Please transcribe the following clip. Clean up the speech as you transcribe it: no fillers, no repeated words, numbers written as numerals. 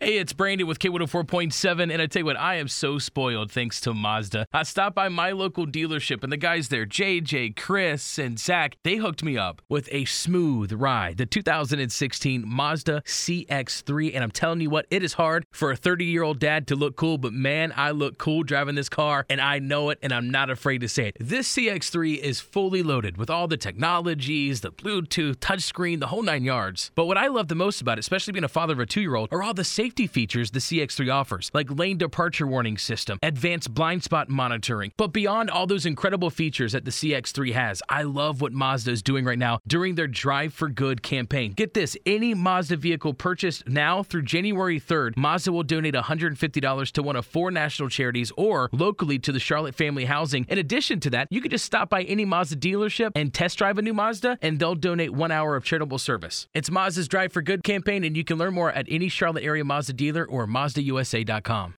Hey, it's Brandon with K104.7, and I tell you what, I am so spoiled thanks to Mazda. I stopped by my local dealership, and the guys there, JJ, Chris, and Zach, they hooked me up with a smooth ride, the 2016 Mazda CX-3, and I'm telling you what, it is hard for a 30-year-old dad to look cool, but man, I look cool driving this car, and I know it, and I'm not afraid to say it. This CX-3 is fully loaded with all the technologies, the Bluetooth, touchscreen, the whole 9 yards. But what I love the most about it, especially being a father of a 2-year-old, are all the safety features the CX-3 offers, like lane departure warning system, advanced blind spot monitoring. But beyond all those incredible features that the CX-3 has, I love what Mazda is doing right now during their Drive for Good campaign. Get this, any Mazda vehicle purchased now through January 3rd, Mazda will donate $150 to one of 4 national charities or locally to the Charlotte Family Housing. In addition to that, you could just stop by any Mazda dealership and test drive a new Mazda, and they'll donate 1 hour of charitable service. It's Mazda's Drive for Good campaign, and you can learn more at any Charlotte area Mazda dealer or MazdaUSA.com.